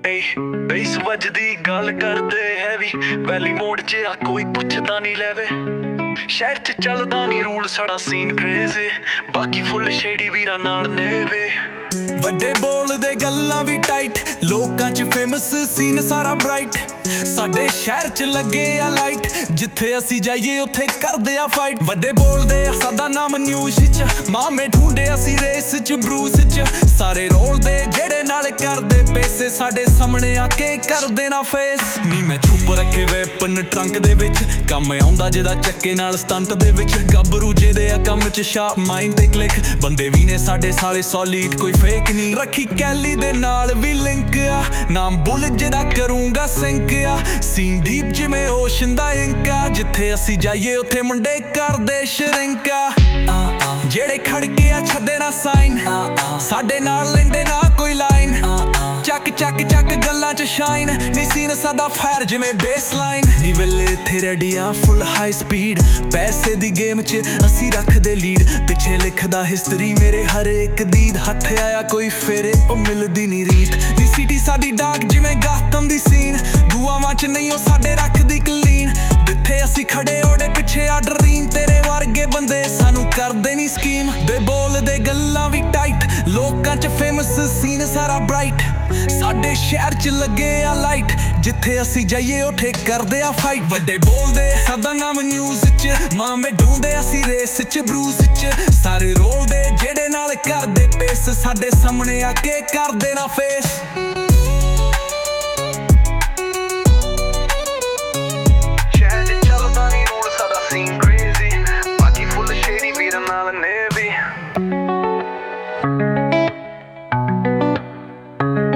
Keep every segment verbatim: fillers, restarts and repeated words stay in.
ਏ base ਵੱਜਦੀ ਗੱਲ ਕਰਦੇ ਹੈਵੀ ਵੈਲੀ ਮੋੜ 'ਚ ਆ ਕੋਈ ਪੁੱਛਦਾ ਨਹੀਂ ਲੈਵੇ ਸ਼ਹਿਰ 'ਚ ਚੱਲਦਾ ਨਹੀਂ ਰੂਲ ਸਾਡਾ ਸੀਨ ਕ੍ਰੇਜ਼ੀ ਬਾਕੀ ਫੁੱਲ ਸ਼ੇਡੀ ਵੀਰਾਂ ਨਾਲ ਨੇਵੇ ਵੱਡੇ ਬੋਲਦੇ ਗੱਲਾਂ ਵੀ ਟਾਈਟ ਲੋਕਾਂ 'ਚ ਫੇਮਸ ਸੀਨ ਸਾਰਾ ਬ੍ਰਾਈਟ ਸਾਡੇ ਸ਼ਹਿਰ 'ਚ ਲੱਗੇ ਆ ਲਾਈਟ ਜਿੱਥੇ ਅਸੀਂ ਜਾਈਏ ਉੱਥੇ ਕਰਦੇ ਆ ਫਾਈਟ ਵੱਡੇ ਬੋਲਦੇ ਆ ਸਾਡਾ ਨਾਮ ਨਿਊਜ਼ 'ਚ ਮਾਮੇ ਢੂੰਡੇ ਅਸੀਂ ਰੇਸ 'ਚ ਬਰੂਸ 'ਚ ਸਾਰੇ ਰੋਲਦੇ ਜਿਹੜੇ ਨਾਲ ਕਰਦੇ ਪੈਸੇ ਸਾਡੇ ਸਾਹਮਣੇ ਆ ਕੇ ਕਰਦੇ ਨਾ ਫੇਸ ਨੀ ਮੈਂ ਚੁੱਪ ਰੱਖੇ ਵੈਪਨ ਟਰੰਕ ਦੇ ਵਿੱਚ ਕੰਮ ਆਉਂਦਾ ਜਿਹਦਾ ਚੱਕੇ ਨਾਲ ਸਟੰਟ ਦੇ ਵਿੱਚ ਗੱਭਰੂ ਜਿਹਦੇ ਆ ਕੰਮ 'ਚ ਸ਼ਾਰਪ ਮਾਈਂਡ ਤੇ ਕਲਿੱਕ ਬੰਦੇ ਵੀ ਨੇ ਸਾਡੇ ਸਾਲੇ ਸੋਲਿਡ ਕੋਈ ਫੇਕ ਨਹੀਂ ਰੱਖੀ ਕੈਲੀ ਦੇ ਨਾਲ ਵੀ ਲਿੰਕ ਆ ਨਾਮ ਬੁੱਲ ਜਿਹਦਾ ਕਰੂੰਗਾ ਸਿੰਕ ਆ ਸੀਨ ਡੀਪ ਜਿਵੇਂ ਓਸ਼ਨ ਦਾ ਇੰਕ ਆ ਜਿੱਥੇ ਅਸੀਂ ਜਾਈਏ ਉੱਥੇ ਮੁੰਡੇ ਕਰਦੇ ਸ਼ਰਿੰਕਾ ਜਿਹੜੇ ਖੜਕੇ ਆ ਛੱਡੇ ਨਾ ਸਾਈਨ ਸਾਡੇ ਨਾਲ ਲੈਂਦੇ ਨਾ ਕੋਈ ਲਾਈਨ ਚੱਕ ਚੱਕ ਚੱਕ ਗੱਲਾਂ 'ਚ ਸ਼ਾਈਨ ਨੀ ਸੀਨ ਸਾਡਾ ਫਾਇਰ ਜਿਵੇਂ ਬੇਸਲਾਈਨ ਨੀ ਵੇਲੇ ਇੱਥੇ ਰੈਡੀ ਆ ਫੁੱਲ ਹਾਈ ਸਪੀਡ ਪੈਸੇ ਦੀ ਗੇਮ 'ਚ ਅਸੀਂ ਰੱਖਦੇ ਲੀਡ ਪਿੱਛੇ ਲਿਖਦਾ ਹਿਸਟਰੀ ਮੇਰੇ ਹਰ ਇੱਕ ਦੀ ਹੱਥ ਆਇਆ ਕੋਈ ਫੇਰੇ ਉਹ ਮਿਲਦੀ ਨੀ ਰੀਤ ਨੀ ਸਿਟੀ ਸਾਡੀ ਡਾਕ ਜਿਵੇਂ ਗਾਤਮ ਦੀ ਸੀਨ ਦੁਆਵਾਂ 'ਚ ਨਹੀਂ ਉਹ ਸਾਡੇ ਰੱਖਦੀ ਕਲੀਨ ਜਿੱਥੇ ਅਸੀਂ ਖੜੇ ਉਹਦੇ ਪਿੱਛੇ ਆ ਡਰੀਮ ਤੇਰੇ ਵਰਗੇ ਬੰਦੇ ਸਾਨੂੰ ਕਰਦੇ ਨੀ ਸਕੀਮ ਦੇ ਬੋਲਦੇ ਗੱਲਾਂ ਵੀ ਟਾਈਟ ਲੋਕਾਂ 'ਚ ਫੇਮਸ ਸੀਨ ਸਾਰਾ ਬ੍ਰਾਈਟ ਸਾਡੇ ਸ਼ਹਿਰ 'ਚ ਲੱਗੇ ਆ ਲਾਈਟ ਜਿੱਥੇ ਅਸੀਂ ਜਾਈਏ ਉੱਥੇ ਕਰਦੇ ਆ ਫਾਈਟ ਵੱਡੇ ਬੋਲਦੇ ਸਾਡਾ ਨਾਮ ਨਿਊਜ਼ 'ਚ ਮਾਮੇ ਢੂੰਡੇ ਅਸੀਂ ਰੇਸ 'ਚ ਬਰੂਸ 'ਚ ਸਾਰੇ ਰੋਲਦੇ ਜਿਹੜੇ ਨਾਲ ਕਰਦੇ ਪੇਸ ਸਾਡੇ ਸਾਹਮਣੇ ਆ ਕੇ ਕਰਦੇ ਨਾ ਫੇਸ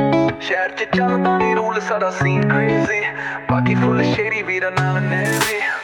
ਸ਼ਹਿਰ 'ਚ ਚੱਲਦਾ ਨੀ ਰੂਲ ਸਾਡਾ ਸੀਨ ਕ੍ਰੇਜ਼ੀ ਬਾਕੀ ਫੁੱਲ ਸ਼ੇਰੀ ਵੀਰਾਂ ਨਾਲ ਨੇਵੇ